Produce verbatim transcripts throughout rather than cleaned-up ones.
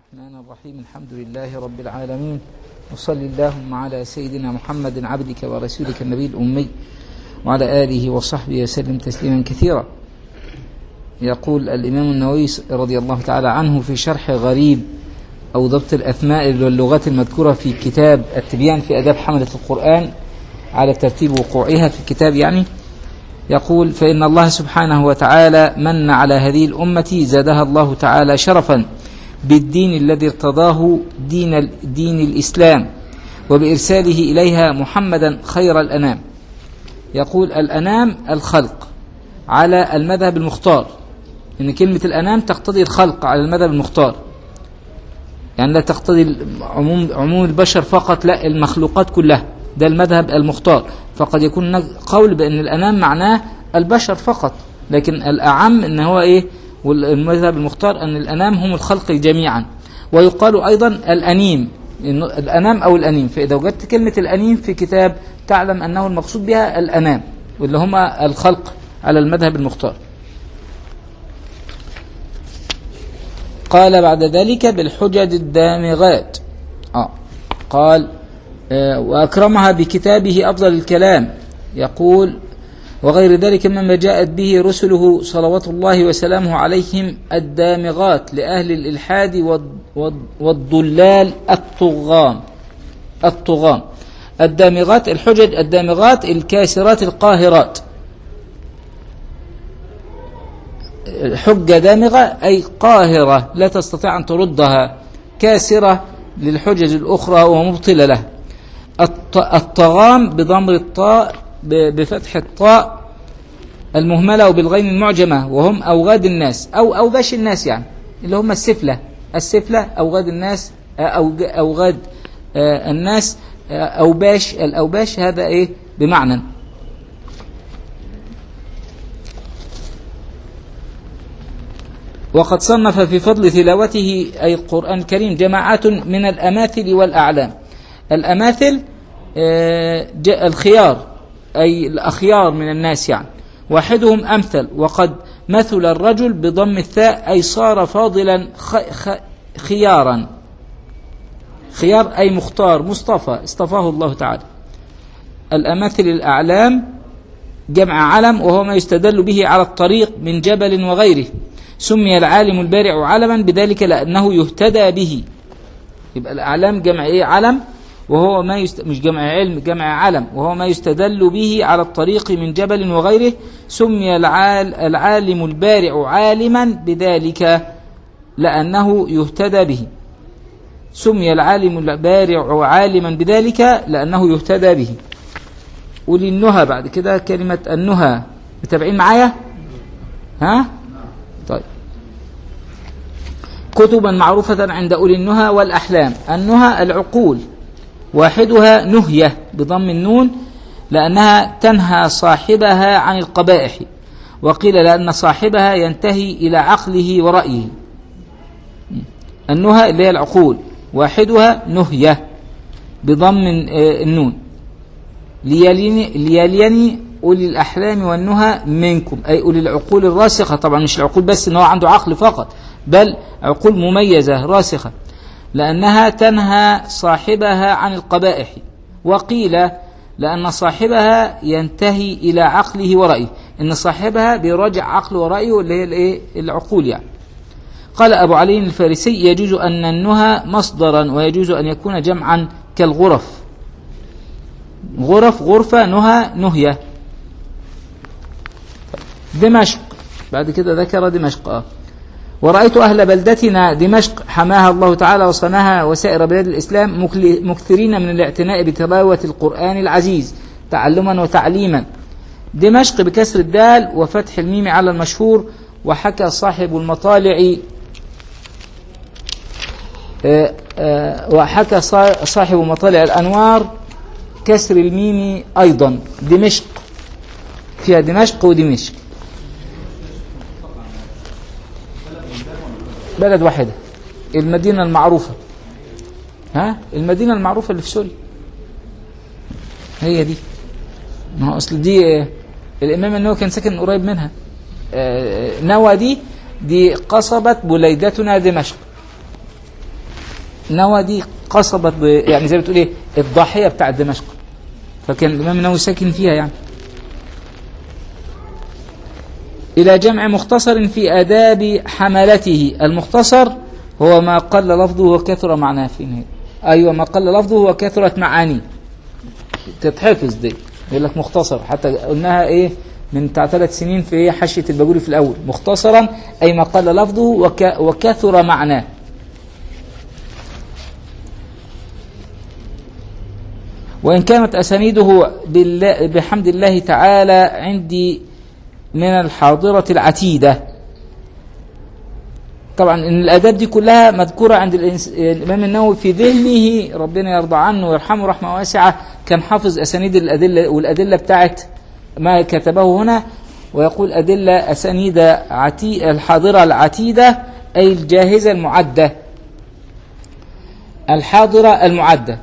الرحمن الرحيم. الحمد لله رب العالمين، وصلي اللهم على سيدنا محمد عبدك ورسولك النبي الأمي وعلى آله وصحبه وسلم تسليما كثيرا. يقول الإمام النووي رضي الله تعالى عنه في شرح غريب أو ضبط الأسماء واللغات المذكورة في كتاب التبيان في آداب حملة القرآن على ترتيب وقوعها في الكتاب، يعني يقول: فإن الله سبحانه وتعالى من على هذه الأمة زادها الله تعالى شرفا بالدين الذي ارتضاه دين, دين الإسلام، وبإرساله إليها محمدا خير الأنام. يقول: الأنام الخلق على المذهب المختار، إن كلمة الأنام تقتضي الخلق على المذهب المختار، يعني لا تقتضي عموم, عموم البشر فقط، لا، المخلوقات كلها، ده المذهب المختار. فقد يكون قول بأن الأنام معناه البشر فقط، لكن الأعم إن هو إيه؟ والمذهب المختار أن الأنام هم الخلق جميعا. ويقال أيضا الأنيم، الأنام أو الأنيم، فإذا وجدت كلمة الأنيم في كتاب تعلم أنه المقصود بها الأنام، واللي هم الخلق على المذهب المختار. قال بعد ذلك: بالحجج الدامغات. آه. قال: آه وأكرمها بكتابه أفضل الكلام. يقول: وغير ذلك مما جاءت به رسله صلوات الله وسلامه عليهم الدامغات لأهل الإلحاد والضلال الطغام. الطغام الدامغات، الحجج الدامغات الكاسرات القاهرات. حجة دامغة أي قاهرة لا تستطيع أن تردها، كاسرة للحجج الأخرى ومبطلة له. الطغام بضمر الطاء بفتح الطاء المهملة وبالغين المعجمة، وهم أوغاد الناس أو أوباش الناس، يعني اللي هم السفلة السفلة أوغاد الناس أو أوغاد الناس أوباش. الأوباش هذا إيه بمعنى. وقد صنف في فضل تلاوته أي القرآن الكريم جماعات من الأماثل والأعلام. الأماثل الخيار أي الأخيار من الناس، يعني واحدهم أمثل. وقد مثل الرجل بضم الثاء أي صار فاضلا خيارا. خيار أي مختار مصطفى اصطفاه الله تعالى. الأماثل الأعلام جمع علم، وهو ما يستدل به على الطريق من جبل وغيره. سمي العالم البارع علما بذلك لأنه يهتدى به. يبقى الأعلام جمع إيه؟ علم، وهو ما يست... مش جمع علم، جمع علم، وهو ما يستدل به على الطريق من جبل وغيره. سمي العال... العالم البارع عالما بذلك لأنه يهتدى به. سمي العالم البارع عالما بذلك لأنه يهتدى به. قولي النهى بعد كده، كلمة النهى متابعين معايا؟ ها؟ طيب. كتبا معروفة عند أولي النهى والأحلام. النهى العقول، واحدها نهية بضم النون لأنها تنهى صاحبها عن القبائح، وقيل لأن صاحبها ينتهي إلى عقله ورأيه. النهى اللي هي العقول، واحدها نهية بضم النون. ليليني, ليليني أولي الأحلام والنهى منكم، أي أولي العقول الراسخة. طبعا مش العقول بس إن هو عنده عقل فقط، بل عقول مميزة راسخة، لأنها تنهى صاحبها عن القبائح. وقيل لأن صاحبها ينتهي إلى عقله ورأيه، إن صاحبها بيراجع عقله ورأيه اللي هي العقول يعني. قال أبو علي الفارسي: يجوز أن النهى مصدرا، ويجوز أن يكون جمعا كالغرف. غرف غرفة، نهى نهية. دمشق بعد كده ذكر دمشق. آه. ورأيت أهل بلدتنا دمشق حماها الله تعالى وصناها وسائر بلاد الإسلام مكثرين من الاعتناء بتلاوة القرآن العزيز تعلما وتعليما. دمشق بكسر الدال وفتح الميم على المشهور. وحكى صاحب المطالع آآ آآ وحكى صاحب مطالع الأنوار كسر الميم أيضا. دمشق فيها دمشق ودمشق، بلد واحدة، المدينة المعروفة. ها المدينة المعروفة اللي في سوريا هي دي. ما هو أصل دي الإمام النووي كان ساكن قريب منها. نوى دي دي قصبت بليدتنا دمشق. نوى دي قصبت ب... يعني زي ما بتقول ايه الضاحية بتاع دمشق، فكان الإمام النووي ساكن فيها يعني. إلى جمع مختصر في آداب حملته. المختصر هو ما قل لفظه وكثر معناه في النهاية. أيوة ما قل لفظه وكثرت معانيه، تتحفظ دي، يقول لك مختصر. حتى قلناها إيه من بتاع ثلاث سنين في حشية الباجوري في الأول. مختصرا أي ما قل لفظه وك وكثر معناه. وإن كانت أسانيده بحمد الله تعالى عندي من الحاضرة العتيدة. طبعا إن الآداب دي كلها مذكورة عند الإمام النووي في ذهنه، ربنا يرضى عنه ويرحمه رحمة واسعة، كان حافظ أسانيد الأدلة والأدلة بتاعت ما كتبه هنا. ويقول أدلة أسانيد عتي الحاضرة العتيدة أي الجاهزة المعدة، الحاضرة المعدة.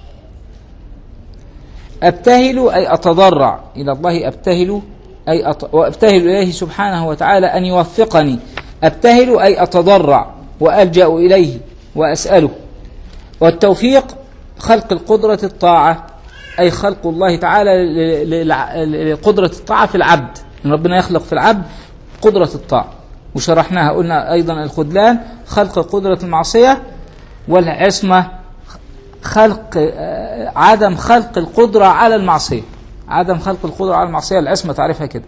أبتهل أي أتضرع إلى الله، أبتهل أي أط... وأبتهل إليه سبحانه وتعالى أن يوفقني. أبتهل أي أتضرع وألجأ إليه وأسأله. والتوفيق خلق القدرة الطاعة، أي خلق الله تعالى لقدرة الطاعة في العبد، إن ربنا يخلق في العبد قدرة الطاعة. وشرحناها قلنا أيضا الخذلان خلق قدرة المعصية، والعصمة خلق عدم خلق القدرة على المعصية، عدم خلق القدرة على المعصية، العصمة تعرفها كده.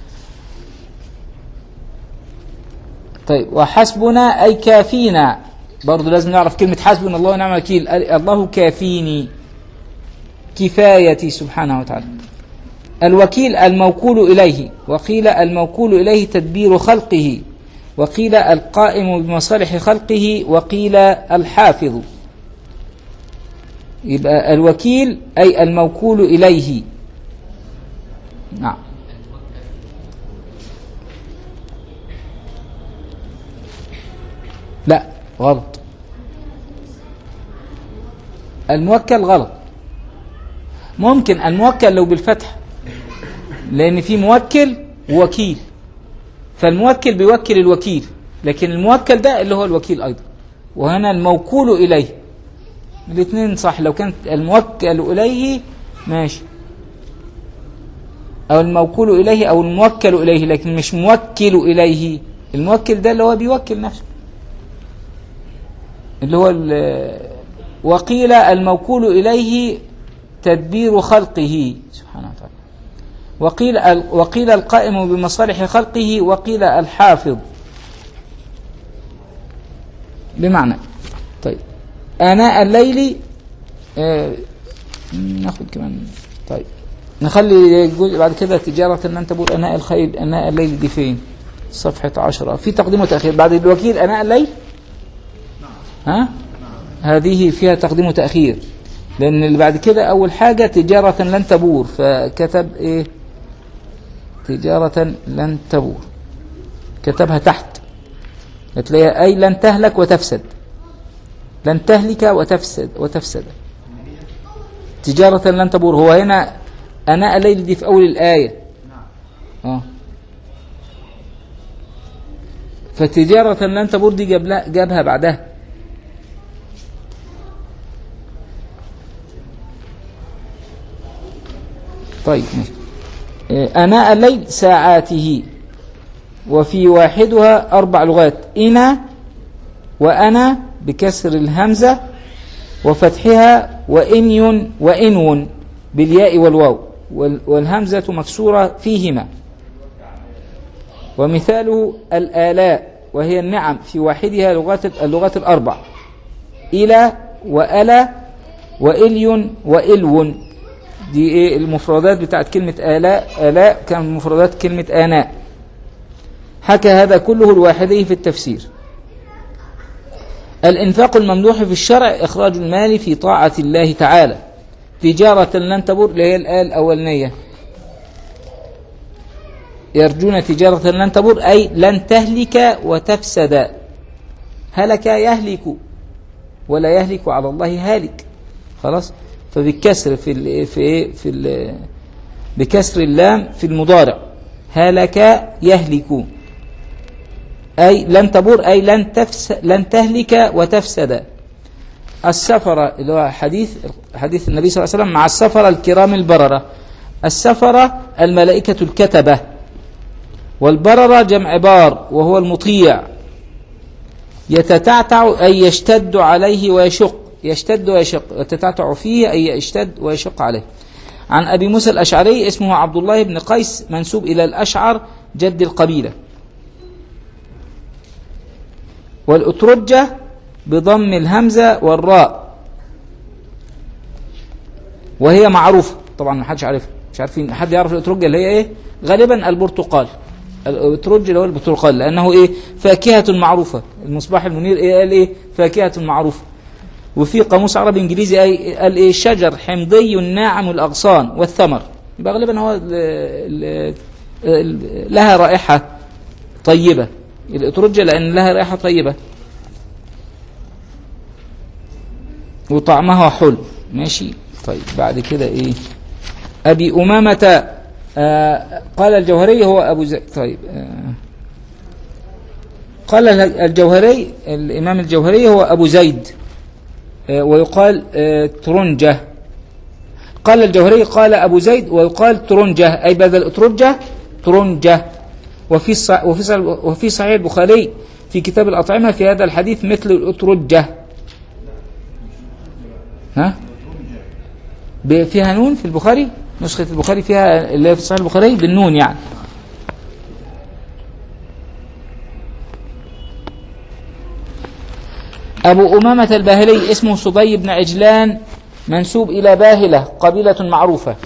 طيب وحسبنا أي كافينا، برضو لازم نعرف كلمة حسبنا الله ونعم الوكيل. الله كافيني كفايتي سبحانه وتعالى. الوكيل الموكول إليه، وقيل الموكول إليه تدبير خلقه، وقيل القائم بمصالح خلقه، وقيل الحافظ. يبقى الوكيل أي الموكول إليه. نعم. لا غلط، الموكل غلط. ممكن الموكل لو بالفتح، لأن في موكل ووكيل، فالموكل بيوكل الوكيل، لكن الموكل ده اللي هو الوكيل أيضا. وهنا الموكول إليه، الاثنين صح. لو كانت الموكل إليه ماشي، أو الموكول إليه أو الموكل إليه، لكن مش موكل إليه. الموكل ده اللي هو بيوكل نفسه، اللي هو وقيل الموكول إليه تدبير خلقه سبحانه وتعالى، وقيل وقيل القائم بمصالح خلقه، وقيل الحافظ بمعنى. طيب آناء الليل آه ناخد كمان. طيب نخلي الجزء بعد كده تجارة لن تبور آناء الخيل. آناء الليل دي فين؟ صفحة عشرة في تقديم وتأخير بعد الوكيل. آناء الليل ها هذه فيها تقديم وتأخير، لأن اللي بعد كده أول حاجة تجارة لن تبور، فكتب إيه تجارة لن تبور، كتبها تحت هتلاقيها أي لن تهلك وتفسد، لن تهلك وتفسد وتفسد تجارة لن تبور. هو هنا آناء الليل دي في أول الآية آه. فتجارة لن تبور دي جاب جابها بعدها. طيب آناء الليل ساعاته، وفي واحدها أربع لغات: إنا وأنا بكسر الهمزة وفتحها، وإني وإنون بالياء والواو، والهمزة مكسورة فيهما. ومثاله الآلاء، وهي النعم، في واحدها لغات اللغات الأربع: إلى وألا وإلي وإلو. دي إيه المفردات بتاعت كلمة آلاء. آلاء كان مفردات كلمة آناء. حكى هذا كله الواحدي في التفسير. الإنفاق الممدوح في الشرع إخراج المال في طاعة الله تعالى. تجارة لن تبور اللي هي الآية الأولانية: يرجون تجارة لن تبور أي لن تهلك وتفسد. هلك يهلك، ولا يهلك على الله هالك. خلاص. فبالكسر في ال في في ال بكسر اللام في المضارع: هلك يهلك أي لن تبور أي لن تفس لن تهلك وتفسد. السفرة اللي هو حديث حديث النبي صلى الله عليه وسلم مع السفرة الكرام البررة. السفرة الملائكة الكتبة، والبررة جمع بار وهو المطيع. يتتعتع أي يشتد عليه ويشق، يشتد ويشق، يتتعتع فيه أي يشتد ويشق عليه. عن أبي موسى الأشعري اسمه عبد الله بن قيس منسوب إلى الأشعر جد القبيلة. والأترجة بضم الهمزة والراء، وهي معروفة طبعا ما حدش عارفها، مش عارفين حد يعرف الأترجة اللي هي ايه؟ غالبا البرتقال. الأترجة اللي هو البرتقال لأنه ايه؟ فاكهة معروفة. المصباح المنير ايه قال ايه؟ فاكهة معروفة. وفي قاموس عربي انجليزي قال ايه؟ شجر حمضي ناعم الأغصان والثمر. يبقى غالبا هو ال ال ال لها رائحة طيبة الأترجة، لأن لها رائحة طيبة وطعمها حلو. ماشي. طيب بعد كده ايه؟ أبي أمامة آه قال الجوهري هو أبو زيد. طيب آه قال الجوهري الإمام الجوهري هو أبو زيد آه ويقال آه ترنجة. قال الجوهري قال أبو زيد ويقال ترنجة أي بدل أترجة ترنجة. وفي الصح وفي وفي صحيح البخاري في كتاب الأطعمة في هذا الحديث مثل الأترجة. ها؟ فيها نون في البخاري، نسخة البخاري فيها اللي في صحيح البخاري بالنون يعني. أبو أمامة الباهلي اسمه صبي بن عجلان منسوب إلى باهلة قبيلة معروفة.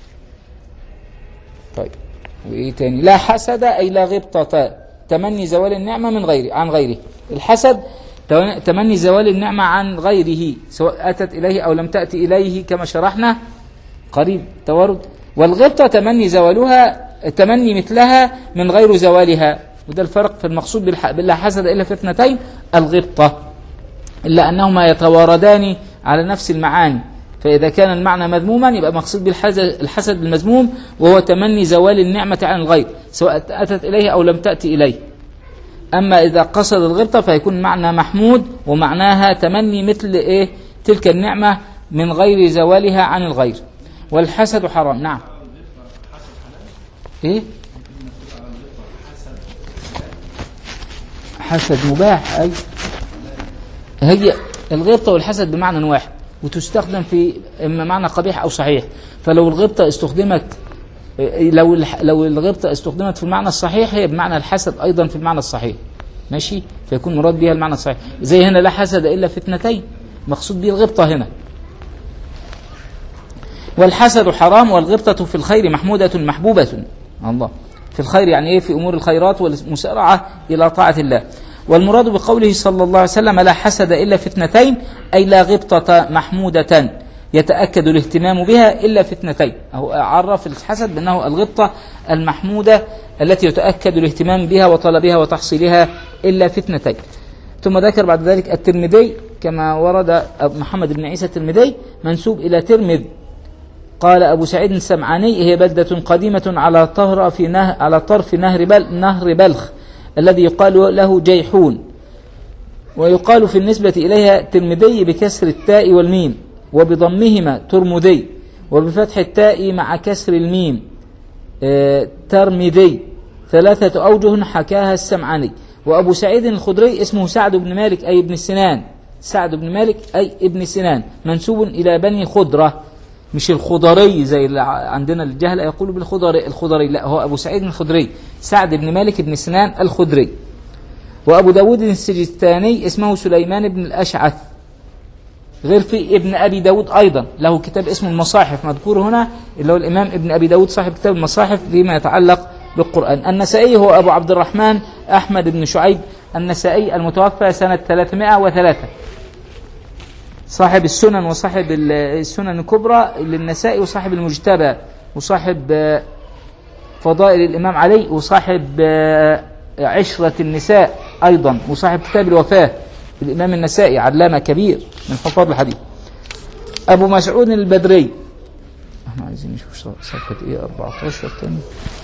طيب وإيه تاني؟ لا حسد أي لا غبطة، تمني زوال النعمة من غيره عن غيره. الحسد تمني زوال النعمة عن غيره سواء أتت إليه أو لم تأتي إليه كما شرحنا قريب توارد. والغبطة تمني زوالها، تمني مثلها من غير زوالها. وده الفرق في المقصود باللا حسد إلا في اثنتين الغبطة، إلا أنهما يتواردان على نفس المعاني. فإذا كان المعنى مذموما يبقى مقصود بالحسد بالمذموم وهو تمني زوال النعمة عن الغير سواء أتت إليه أو لم تأتي إليه. أما إذا قصد الغبطة فيكون معنى محمود ومعناها تمني مثل إيه؟ تلك النعمة من غير زوالها عن الغير. والحسد حرام. نعم. إيه؟ حسد مباح. أي هي الغبطة والحسد بمعنى واحد وتستخدم في إما معنى قبيح أو صحيح. فلو الغبطة استخدمت لو لو الغبطة استخدمت في المعنى الصحيح هي بمعنى الحسد أيضا في المعنى الصحيح. ماشي. فيكون مراد بها المعنى الصحيح. زي هنا لا حسد إلا في اثنتين مقصود به الغبطة هنا. والحسد حرام والغبطة في الخير محمودة محبوبة. الله في الخير يعني إيه؟ في أمور الخيرات والمسارعة إلى طاعة الله. والمراد بقوله صلى الله عليه وسلم لا حسد إلا في اثنتين أي لا غبطة محمودة يتأكد الاهتمام بها إلا في اثنتين. أو عرف الحسد بأنه الغبطة المحمودة التي يتأكد الاهتمام بها وطلبها وتحصيلها إلا في اثنتين. ثم ذكر بعد ذلك الترمذي كما ورد محمد بن عيسى الترمذي منسوب إلى ترمذ. قال أبو سعيد السمعاني هي بلدة قديمة على طهر في نهر على طرف نهر بل نهر بلخ الذي يقال له جيحون، ويقال في النسبة إليها ترمذي بكسر التاء والميم وبضمهما ترمذي وبفتح التاء مع كسر الميم اه ترمذي. ثلاثة أوجه حكاها السمعاني. وأبو سعيد الخدري اسمه سعد بن مالك أي ابن سنان، سعد بن مالك أي ابن سنان منسوب إلى بني خضرة، مش الخضري زي اللي عندنا الجهل يقولوا بالخضري الخضري، لا هو أبو سعيد الخدري سعد بن مالك بن سنان الخدري. وأبو داود السجستاني اسمه سليمان بن الأشعث، غير في ابن أبي داود أيضا له كتاب اسمه المصاحف مذكور هنا اللي هو الإمام ابن أبي داود صاحب كتاب المصاحف فيما يتعلق بالقرآن. النسائي هو أبو عبد الرحمن أحمد بن شعيب النسائي المتوفى سنة ثلاثمائة وثلاثة، صاحب السنن وصاحب السنن الكبرى للنسائي وصاحب المجتبى وصاحب فضائل الإمام علي وصاحب عشرة النساء أيضا وصاحب كتاب الوفاة الإمام النسائي علامة كبير من حفاظ الحديث. أبو مسعود البدري احنا عايزين نشوف صفحة ايه أربعة عشر تاني.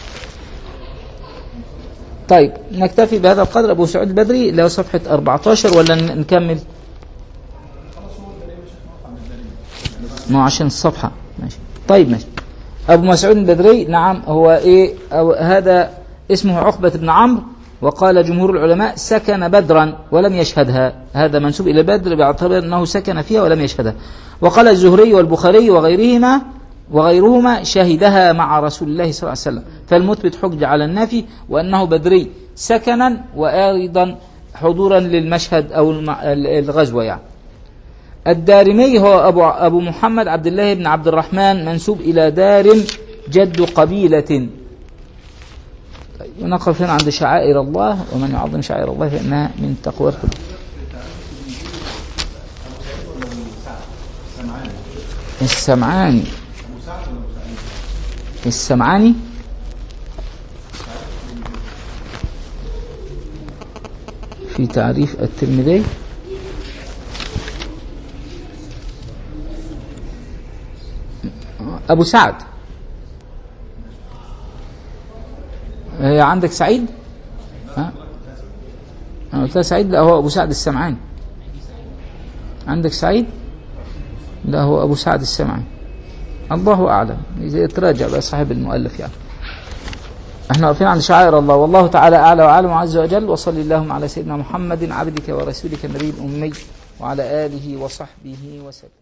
طيب نكتفي بهذا القدر. أبو سعود البدري له صفحة أربعة عشر ولا نكمل؟ ما عشان الصفحة ماشي. طيب ماشي. أبو مسعود البدري نعم هو إيه أو هذا اسمه عقبة بن عمرو، وقال جمهور العلماء سكن بدرا ولم يشهدها، هذا منسوب إلى بدر باعتبار أنه سكن فيها ولم يشهدها. وقال الزهري والبخاري وغيرهما وغيرهما شهدها مع رسول الله صلى الله عليه وسلم، فالمثبت حجة على النافي، وأنه بدري سكنا وأيضا حضورا للمشهد أو الغزوة يعني. الدارمي هو أبو, أبو محمد عبد الله بن عبد الرحمن، منسوب إلى دارم جد قبيلة. نقف هنا عند شعائر الله، ومن يعظم شعائر الله فإنها من تقوى القلوب. السمعاني السمعاني في تعريف الترمذي أبو سعد. هي عندك سعيد؟ ها؟ أنا قلت سعيد؟ لا هو أبو سعد السمعاني. عندك سعيد؟ لا هو أبو سعد السمعاني. الله أعلم، يتراجع بقى صاحب المؤلف يعني. احنا واقفين عند شعائر الله، والله تعالى أعلى وأعلم عز وجل. وصلي اللهم على سيدنا محمد عبدك ورسولك النبي الأمي وعلى آله وصحبه وسلم.